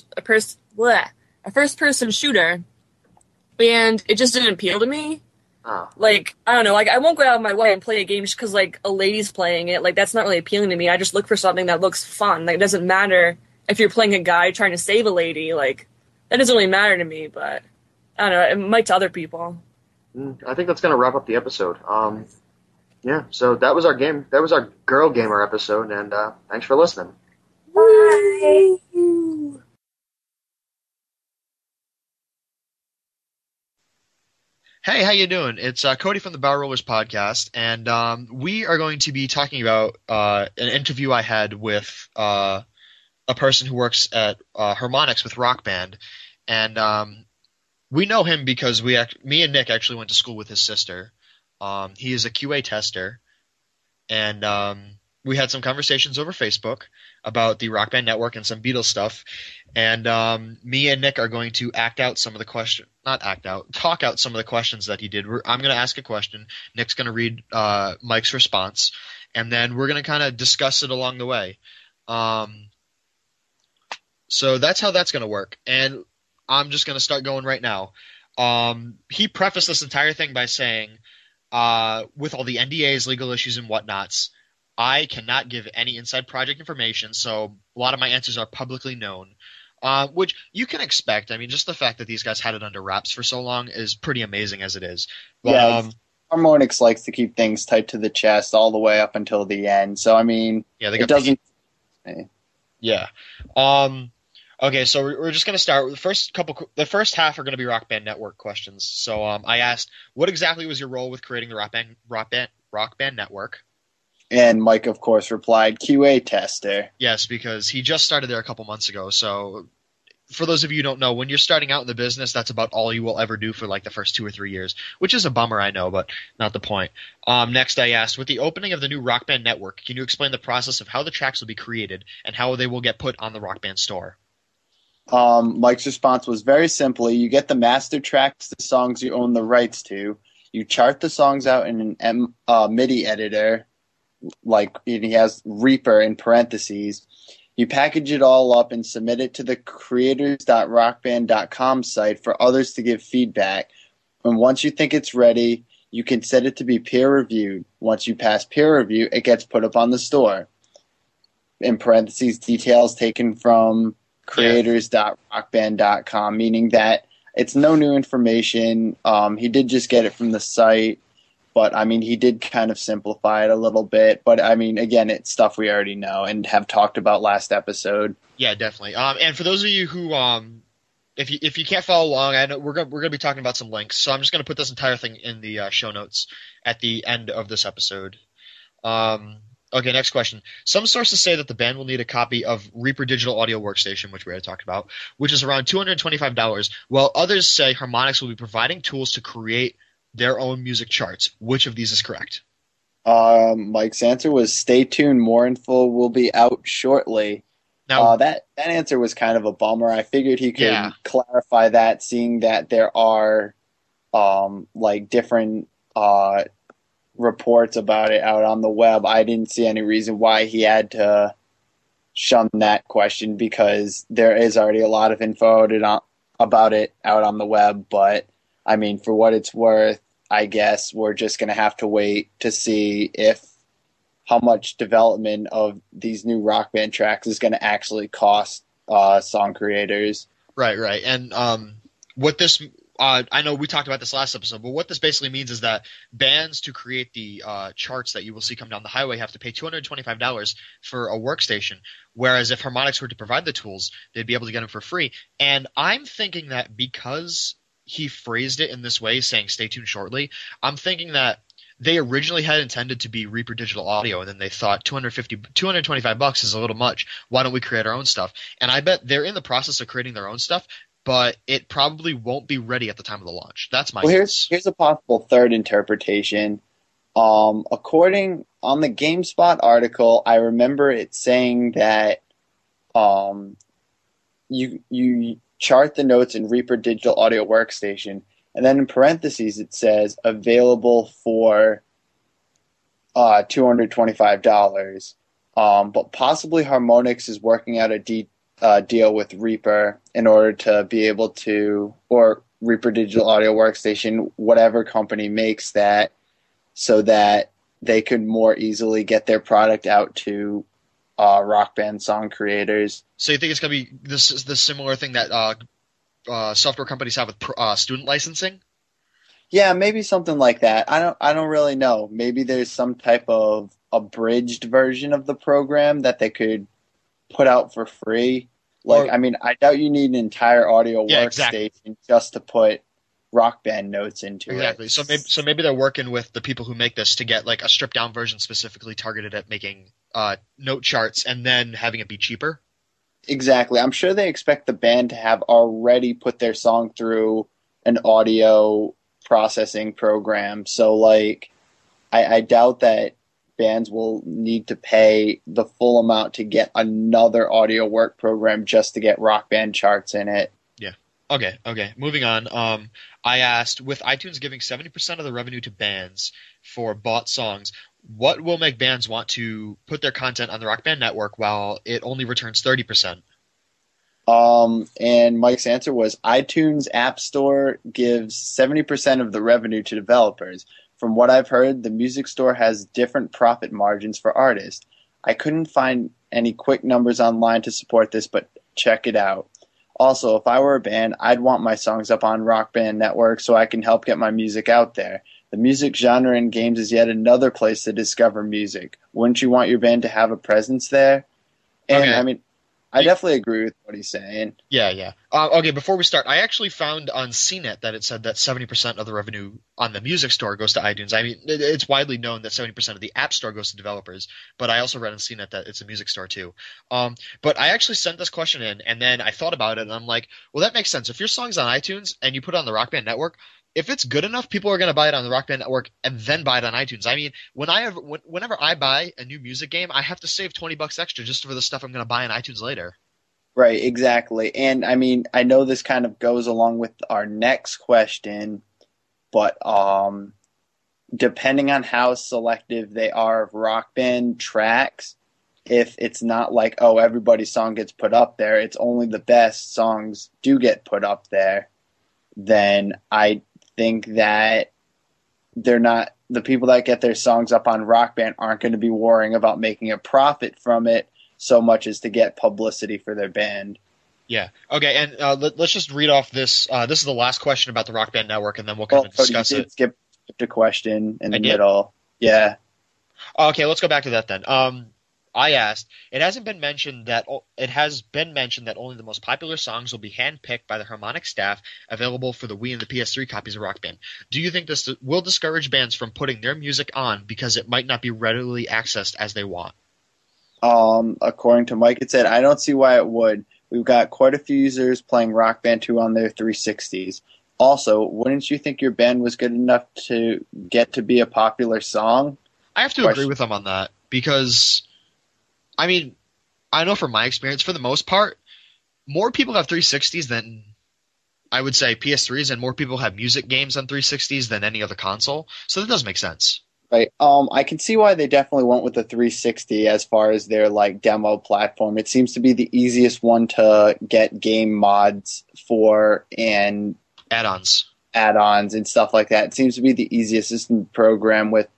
Speaker 4: person shooter, and it just didn't appeal to me. Like, I don't know, like, I won't go out of my way and play a game just because, like, a lady's playing it. Like, that's not really appealing to me. I just look for something that looks fun. Like, it doesn't matter if you're playing a guy trying to save a lady. Like, that doesn't really matter to me, but, I don't know, it might to other people.
Speaker 2: I think that's going to wrap up the episode. Yeah, so that was our game. That was our Girl Gamer episode, and thanks for listening.
Speaker 5: Bye!
Speaker 1: Hey, how you doing? It's Cody from the Barrel Rollers podcast, and we are going to be talking about an interview I had with a person who works at Harmonix with Rock Band, and we know him because me and Nick actually went to school with his sister. He is a QA tester, and we had some conversations over Facebook about the Rock Band Network and some Beatles stuff, and me and Nick are going to talk out some of the questions that he did. I'm going to ask a question, Nick's going to read Mike's response, and then we're going to kind of discuss it along the way. So that's how that's going to work, and I'm just going to start going right now. He prefaced this entire thing by saying, with all the NDAs, legal issues, and whatnots, I cannot give any inside project information, so a lot of my answers are publicly known, which you can expect. I mean, just the fact that these guys had it under wraps for so long is pretty amazing as it is. But,
Speaker 7: Harmonix likes to keep things tight to the chest all the way up until the end, so I mean, it doesn't...
Speaker 1: Yeah. Okay, so we're just going to start with the first half are going to be Rock Band Network questions. So I asked, what exactly was your role with creating the Rock Band Network?
Speaker 7: And Mike, of course, replied, QA tester.
Speaker 1: Yes, because he just started there a couple months ago. So for those of you who don't know, when you're starting out in the business, that's about all you will ever do for like the first 2 or 3 years, which is a bummer, I know, but not the point. Next, I asked, with the opening of the new Rock Band Network, can you explain the process of how the tracks will be created and how they will get put on the Rock Band store?
Speaker 7: Mike's response was very simply, you get the master tracks, the songs you own the rights to. You chart the songs out in an MIDI editor, like he has Reaper in parentheses. You package it all up and submit it to the creators.rockband.com site for others to give feedback. And once you think it's ready, you can set it to be peer-reviewed. Once you pass peer review, it gets put up on the store. In parentheses, details taken from creators.rockband.com, meaning that it's no new information. He did just get it from the site, but, I mean, he did kind of simplify it a little bit. But, I mean, again, it's stuff we already know and have talked about last episode.
Speaker 1: Yeah, definitely. And for those of you who, if you can't follow along, I know we're gonna be talking about some links, so I'm just gonna put this entire thing in the show notes at the end of this episode. Okay, next question. Some sources say that the band will need a copy of Reaper Digital Audio Workstation, which we already talked about, which is around $225, while others say Harmonix will be providing tools to create their own music charts. Which of these is correct?
Speaker 7: Mike's answer was stay tuned. More info will be out shortly. Now, that answer was kind of a bummer. I figured he could clarify that, seeing that there are different reports about it out on the web. I didn't see any reason why he had to shun that question, because there is already a lot of info about it out on the web. But, I mean, for what it's worth, I guess we're just going to have to wait to see how much development of these new Rock Band tracks is going to actually cost song creators.
Speaker 1: Right. And what this I know we talked about this last episode, but what this basically means is that bands to create the charts that you will see come down the highway have to pay $225 for a workstation, whereas if Harmonix were to provide the tools, they'd be able to get them for free. And I'm thinking that because he phrased it in this way, saying stay tuned shortly, I'm thinking that they originally had intended to be Reaper Digital Audio, and then they thought $225 is a little much. Why don't we create our own stuff? And I bet they're in the process of creating their own stuff, but it probably won't be ready at the time of the launch. That's my guess.
Speaker 7: Here's a possible third interpretation. According on the GameSpot article, I remember it saying that you chart the notes in Reaper Digital Audio Workstation, and then in parentheses it says available for $225. But possibly Harmonix is working out a deal with Reaper in order to be able to, or Reaper Digital Audio Workstation, whatever company makes that, so that they could more easily get their product out to Rock Band song creators.
Speaker 1: So you think it's going to be the similar thing that software companies have with student licensing?
Speaker 7: Yeah, maybe something like that. I don't really know. Maybe there's some type of abridged version of the program that they could put out for free. I doubt you need an entire audio workstation just to put Rock Band notes into it.
Speaker 1: Exactly. So maybe they're working with the people who make this to get like a stripped down version specifically targeted at making note charts and then having it be cheaper.
Speaker 7: Exactly. I'm sure they expect the band to have already put their song through an audio processing program. So, I doubt that bands will need to pay the full amount to get another audio work program just to get Rock Band charts in it.
Speaker 1: Yeah. Okay. Moving on. I asked, with iTunes giving 70% of the revenue to bands for bought songs, what will make bands want to put their content on the Rock Band network while it only returns 30%?
Speaker 7: And Mike's answer was iTunes App Store gives 70% of the revenue to developers. From what I've heard, the music store has different profit margins for artists. I couldn't find any quick numbers online to support this, but check it out. Also, if I were a band, I'd want my songs up on Rock Band Network so I can help get my music out there. The music genre in games is yet another place to discover music. Wouldn't you want your band to have a presence there? And
Speaker 1: okay.
Speaker 7: I definitely agree with what he's saying.
Speaker 1: Yeah. Okay, before we start, I actually found on CNET that it said that 70% of the revenue on the music store goes to iTunes. I mean, it's widely known that 70% of the App Store goes to developers, but I also read on CNET that it's a music store too. But I actually sent this question in, and then I thought about it, and I'm like, well, that makes sense. If your song's on iTunes and you put it on the Rock Band Network, if it's good enough, people are going to buy it on the Rock Band Network and then buy it on iTunes. I mean, whenever I buy a new music game, I have to save $20 extra just for the stuff I'm going to buy on iTunes later.
Speaker 7: Right, exactly. And I mean, I know this kind of goes along with our next question, but depending on how selective they are of Rock Band tracks, if it's not like, oh, everybody's song gets put up there, it's only the best songs do get put up there, then I think that the people that get their songs up on Rock Band aren't going to be worrying about making a profit from it so much as to get publicity for their band.
Speaker 1: Yeah. Okay, and let's just read off this. This is the last question about the Rock Band Network, and then we'll kind of discuss
Speaker 7: you did
Speaker 1: it.
Speaker 7: Skip a question in the middle. Yeah.
Speaker 1: Okay, let's go back to that then. I asked. It has been mentioned that only the most popular songs will be handpicked by the Harmonix staff, available for the Wii and the PS3 copies of Rock Band. Do you think this will discourage bands from putting their music on because it might not be readily accessed as they want?
Speaker 7: According to Mike, it said, I don't see why it would. We've got quite a few users playing Rock Band 2 on their 360s. Also, wouldn't you think your band was good enough to get to be a popular song?
Speaker 1: I have to agree with them on that because, I mean, I know from my experience, for the most part, more people have 360s than, I would say, PS3s, and more people have music games on 360s than any other console. So that does make sense.
Speaker 7: Right. I can see why they definitely went with the 360 as far as their demo platform. It seems to be the easiest one to get game mods for and add-ons and stuff like that. It seems to be the easiest system to program with.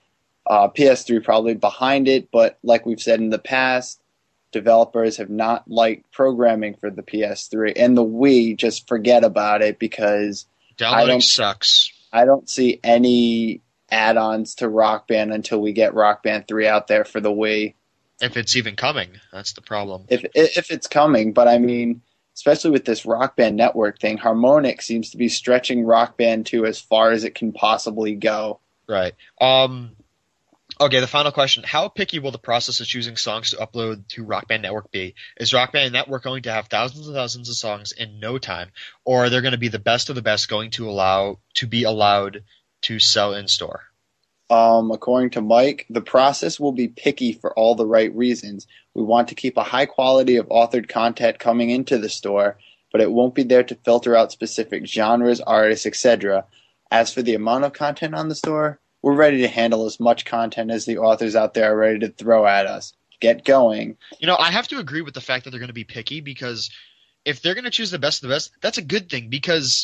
Speaker 7: PS3 probably behind it, but like we've said in the past, developers have not liked programming for the PS3 and the Wii. Just forget about it because
Speaker 1: downloading sucks.
Speaker 7: I don't see any add-ons to Rock Band until we get Rock Band 3 out there for the Wii.
Speaker 1: If it's even coming, that's the problem.
Speaker 7: If it's coming, but I mean, especially with this Rock Band Network thing, Harmonix seems to be stretching Rock Band 2 as far as it can possibly go.
Speaker 1: Right. Okay, the final question. How picky will the process of choosing songs to upload to Rock Band Network be? Is Rock Band Network going to have thousands and thousands of songs in no time, or are there going to be the best of the best going to be allowed to sell in-store?
Speaker 7: According to Mike, the process will be picky for all the right reasons. We want to keep a high quality of authored content coming into the store, but it won't be there to filter out specific genres, artists, etc. As for the amount of content on the store, we're ready to handle as much content as the authors out there are ready to throw at us. Get going.
Speaker 1: I have to agree with the fact that they're going to be picky, because if they're going to choose the best of the best, that's a good thing, because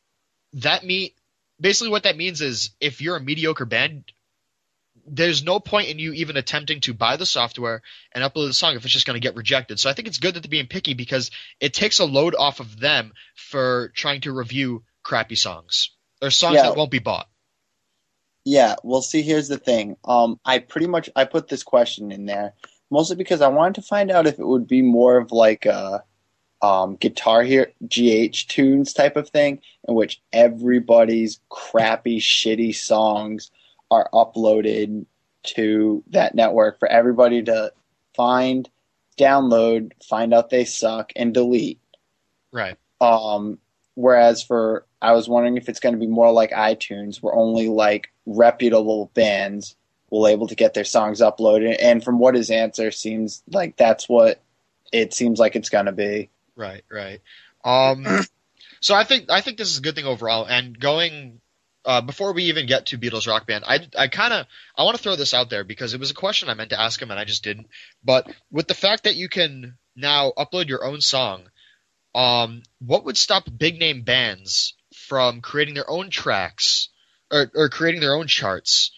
Speaker 1: basically what that means is if you're a mediocre band, there's no point in you even attempting to buy the software and upload the song if it's just going to get rejected. So I think it's good that they're being picky because it takes a load off of them for trying to review crappy songs or songs that won't be bought.
Speaker 7: Yeah, well, see, here's the thing. I put this question in there mostly because I wanted to find out if it would be more of like a Guitar Hero GH Tunes type of thing, in which everybody's crappy, shitty songs are uploaded to that network for everybody to find, download, find out they suck, and delete.
Speaker 1: Right.
Speaker 7: Whereas I was wondering if it's going to be more like iTunes, where only reputable bands will able to get their songs uploaded. And from what his answer seems like, that's what it seems like it's going to be.
Speaker 1: Right. So I think this is a good thing overall. And going before we even get to Beatles Rock Band, I want to throw this out there because it was a question I meant to ask him and I just didn't. But with the fact that you can now upload your own song, what would stop big name bands from creating their own tracks or creating their own charts?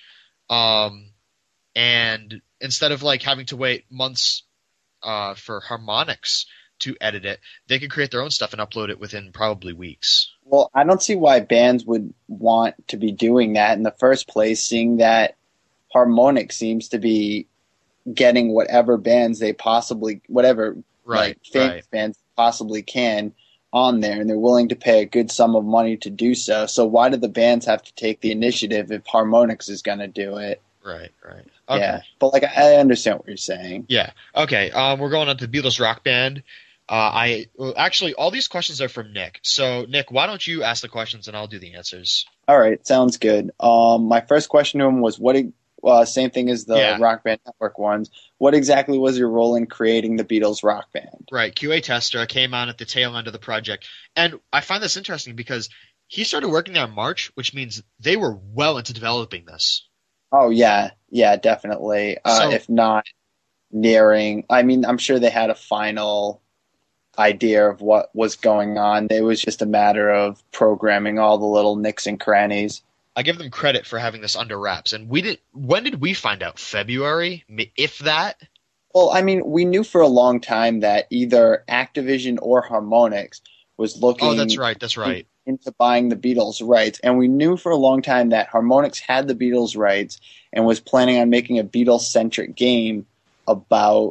Speaker 1: And instead of having to wait months for Harmonix to edit it, they could create their own stuff and upload it within probably weeks.
Speaker 7: Well, I don't see why bands would want to be doing that in the first place, seeing that Harmonix seems to be getting whatever bands they possibly, famous bands possibly can on there, and they're willing to pay a good sum of money to do so. So why do the bands have to take the initiative if Harmonix is going to do it?
Speaker 1: Right. Okay.
Speaker 7: Yeah, but I understand what you're saying.
Speaker 1: Yeah. Okay. We're going on to Beatles Rock Band. Actually, all these questions are from Nick. So, Nick, why don't you ask the questions and I'll do the answers?
Speaker 7: All right, sounds good. My first question to him was, same thing as the Rock Band Network ones. What exactly was your role in creating the Beatles Rock Band?
Speaker 1: Right, QA tester, came on at the tail end of the project. And I find this interesting because he started working there in March, which means they were well into developing this.
Speaker 7: Oh yeah, yeah, definitely.
Speaker 1: So-
Speaker 7: If not nearing, I mean, I'm sure they had a final idea of what was going on. It was just a matter of programming all the little nicks and crannies.
Speaker 1: I give them credit for having this under wraps. And when did we find out? February? If that?
Speaker 7: Well, I mean, we knew for a long time that either Activision or Harmonix was looking
Speaker 1: Oh, that's right.
Speaker 7: into buying the Beatles rights, and we knew for a long time that Harmonix had the Beatles rights and was planning on making a Beatles-centric game about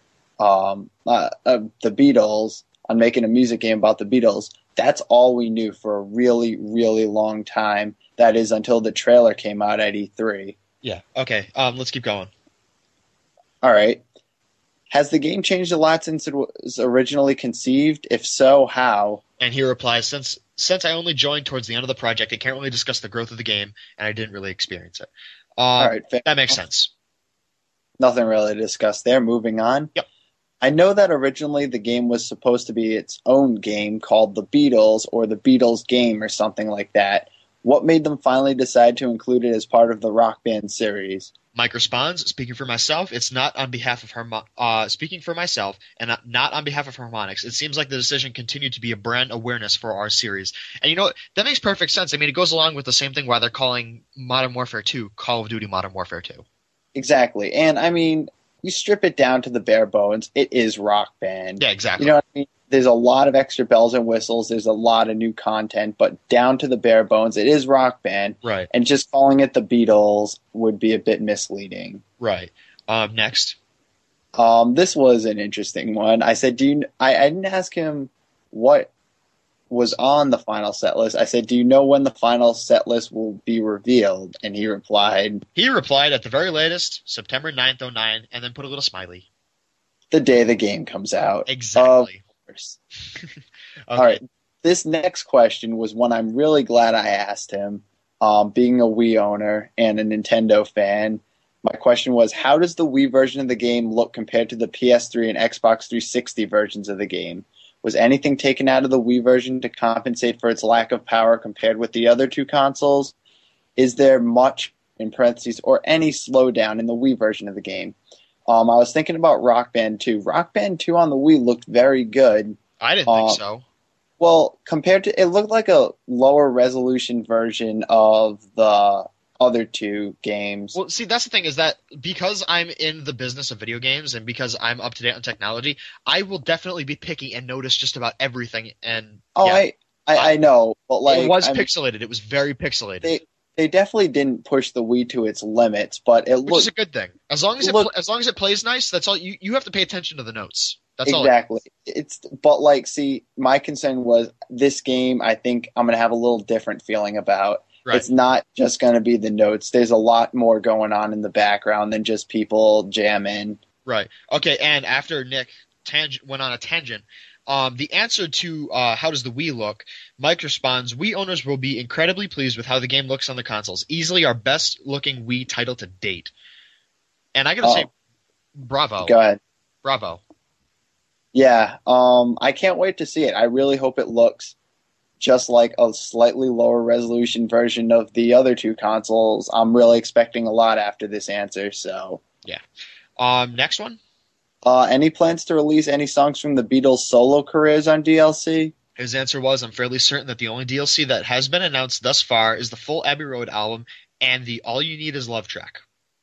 Speaker 7: the Beatles, on making a music game about the Beatles. That's all we knew for a really, really long time. That is until the trailer came out at E3.
Speaker 1: Yeah. Okay. Let's keep going.
Speaker 7: All right. Has the game changed a lot since it was originally conceived? If so, how?
Speaker 1: And he replies, since I only joined towards the end of the project, I can't really discuss the growth of the game, and I didn't really experience it.
Speaker 7: All right, fair
Speaker 1: That makes
Speaker 7: enough.
Speaker 1: sense.
Speaker 7: Nothing really to discuss there. Moving on.
Speaker 1: Yep.
Speaker 7: I know that originally the game was supposed to be its own game called The Beatles or The Beatles Game or something like that. What made them finally decide to include it as part of the Rock Band series?
Speaker 1: Mike responds, speaking for myself, it's not on behalf of speaking for myself and not on behalf of Harmonix. It seems like the decision continued to be a brand awareness for our series. And you know what? That makes perfect sense. I mean, it goes along with the same thing why they're calling Modern Warfare 2 Call of Duty Modern Warfare 2.
Speaker 7: Exactly. And I mean, you strip it down to the bare bones, it is Rock Band.
Speaker 1: Yeah, exactly.
Speaker 7: You know what I mean? There's a lot of extra bells and whistles. There's a lot of new content, but down to the bare bones, it is Rock Band.
Speaker 1: Right.
Speaker 7: And just calling it the Beatles would be a bit misleading.
Speaker 1: Right. Next.
Speaker 7: This was an interesting one. I said, I didn't ask him what was on the final set list. I said, do you know when the final set list will be revealed? And he replied,
Speaker 1: At the very latest, September 9th, 09, and then put a little smiley.
Speaker 7: the day the game comes out.
Speaker 1: Exactly.
Speaker 7: Of course.
Speaker 1: Okay.
Speaker 7: All right. This next question was one I'm really glad I asked him. Being a Wii owner and a Nintendo fan, my question was, how does the Wii version of the game look compared to the PS3 and Xbox 360 versions of the game? Was anything taken out of the Wii version to compensate for its lack of power compared with the other two consoles? Is there much, in parentheses, or any slowdown in the Wii version of the game? I was thinking about Rock Band 2. Rock Band 2 on the Wii looked very good.
Speaker 1: I didn't think so.
Speaker 7: Well, compared to, it looked like a lower resolution version of the other two games.
Speaker 1: Well, see, that's the thing is that because I'm in the business of video games and because I'm up to date on technology, I will definitely be picky and notice just about everything. And
Speaker 7: I know, but like
Speaker 1: it was pixelated. It was very pixelated.
Speaker 7: They definitely didn't push the Wii to its limits, but it
Speaker 1: which is a
Speaker 7: looked
Speaker 1: good thing. As long as it plays nice, that's all. You have to pay attention to the notes. That's
Speaker 7: exactly. But like, see, my concern was this game. I think I'm gonna have a little different feeling about.
Speaker 1: Right.
Speaker 7: It's not just gonna be the notes. There's a lot more going on in the background than just people jamming.
Speaker 1: Right. Okay. And after Nick went on a tangent, the answer to how does the Wii look, Mike responds, Wii owners will be incredibly pleased with how the game looks on the consoles. Easily our best looking Wii title to date. And I gotta say, bravo.
Speaker 7: Go ahead.
Speaker 1: Bravo.
Speaker 7: Yeah, I can't wait to see it. I really hope it looks just like a slightly lower resolution version of the other two consoles. I'm really expecting a lot after this answer, so.
Speaker 1: Yeah. Next one?
Speaker 7: Any plans to release any songs from the Beatles' solo careers on DLC?
Speaker 1: His answer was, I'm fairly certain that the only DLC that has been announced thus far is the full Abbey Road album and the All You Need Is Love track.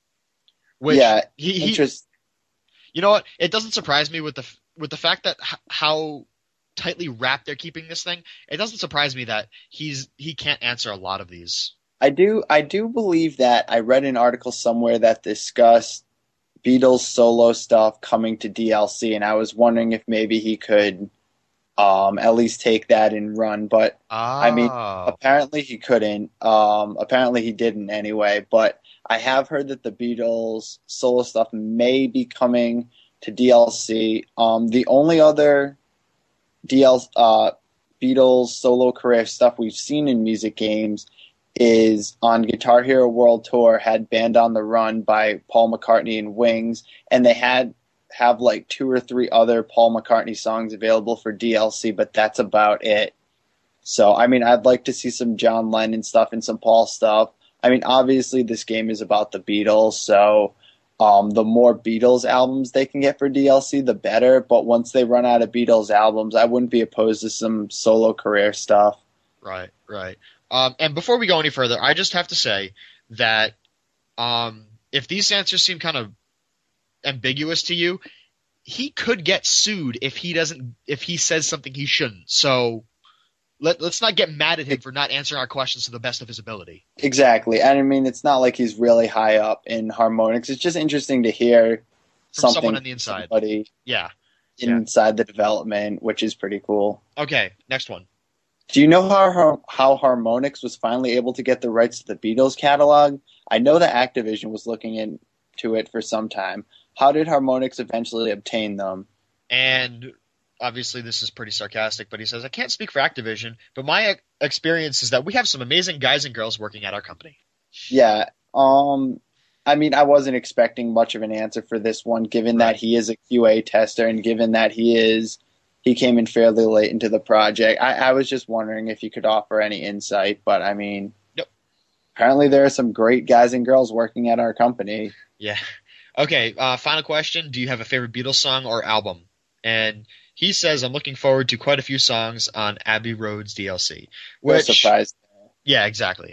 Speaker 1: Which
Speaker 7: interesting.
Speaker 1: You know what? It doesn't surprise me with the fact that how tightly wrapped they're keeping this thing. It doesn't surprise me that he can't answer a lot of these.
Speaker 7: I do believe that I read an article somewhere that discussed Beatles solo stuff coming to DLC, and I was wondering if maybe he could at least take that and run. But I mean, apparently he couldn't. Apparently he didn't anyway. But I have heard that the Beatles solo stuff may be coming to DLC. The only other Beatles solo career stuff we've seen in music games is on Guitar Hero World Tour, had Band on the Run by Paul McCartney and Wings, and they have like 2 or 3 other Paul McCartney songs available for DLC, but that's about it. So, I mean, I'd like to see some John Lennon stuff and some Paul stuff. I mean, obviously this game is about the Beatles, so the more Beatles albums they can get for DLC, the better. But once they run out of Beatles albums, I wouldn't be opposed to some solo career stuff.
Speaker 8: Right. And before we go any further, I just have to say that if these answers seem kind of ambiguous to you, he could get sued if he says something he shouldn't. So let's not get mad at him for not answering our questions to the best of his ability.
Speaker 7: Exactly. And I mean, it's not like he's really high up in Harmonix. It's just interesting to hear
Speaker 8: From
Speaker 7: something
Speaker 8: someone on the inside.
Speaker 7: Somebody
Speaker 8: Yeah.
Speaker 7: inside the development, which is pretty cool.
Speaker 8: Okay, next one.
Speaker 7: Do you know how Harmonix was finally able to get the rights to the Beatles catalog? I know that Activision was looking into it for some time. How did Harmonix eventually obtain them?
Speaker 8: And obviously this is pretty sarcastic, but he says, I can't speak for Activision, but my experience is that we have some amazing guys and girls working at our company.
Speaker 7: Yeah. I mean, I wasn't expecting much of an answer for this one, given that he is a QA tester and given that he came in fairly late into the project. I was just wondering if you could offer any insight, but I mean,
Speaker 8: Nope.
Speaker 7: Apparently there are some great guys and girls working at our company.
Speaker 8: Yeah. Okay, final question. Do you have a favorite Beatles song or album? And he says, I'm looking forward to quite a few songs on Abbey Road's DLC.
Speaker 7: No surprise.
Speaker 8: Yeah, exactly.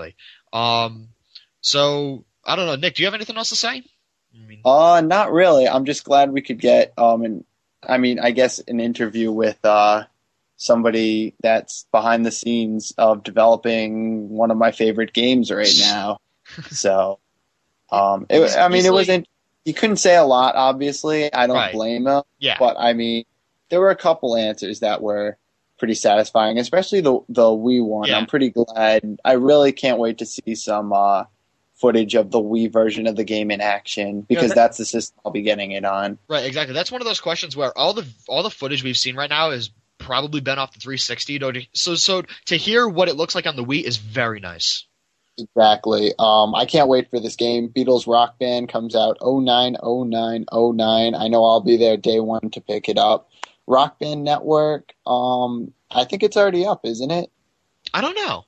Speaker 8: So, I don't know. Nick, do you have anything else to say?
Speaker 7: Not really. I'm just glad we could get, I guess an interview with somebody that's behind the scenes of developing one of my favorite games right now. So, it wasn't. You couldn't say a lot, obviously. I don't blame him.
Speaker 8: Yeah.
Speaker 7: But I mean, there were a couple answers that were pretty satisfying, especially the Wii one.
Speaker 8: Yeah.
Speaker 7: I'm pretty glad. I really can't wait to see some footage of the Wii version of the game in action, because that's the system I'll be getting it on.
Speaker 8: Right, exactly. That's one of those questions where all the footage we've seen right now has probably been off the 360. So to hear what it looks like on the Wii is very nice.
Speaker 7: Exactly. I can't wait for this game. Beatles Rock Band comes out 09/09/09. I know I'll be there day one to pick it up. Rock Band Network, I think it's already up, isn't it?
Speaker 8: I don't know.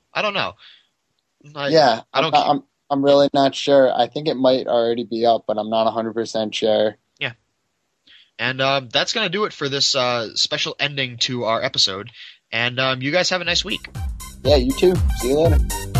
Speaker 7: I'm really not sure. I think it might already be up, but I'm not 100% sure.
Speaker 8: Yeah. And that's going to do it for this special ending to our episode. And you guys have a nice week.
Speaker 7: Yeah, you too. See you later.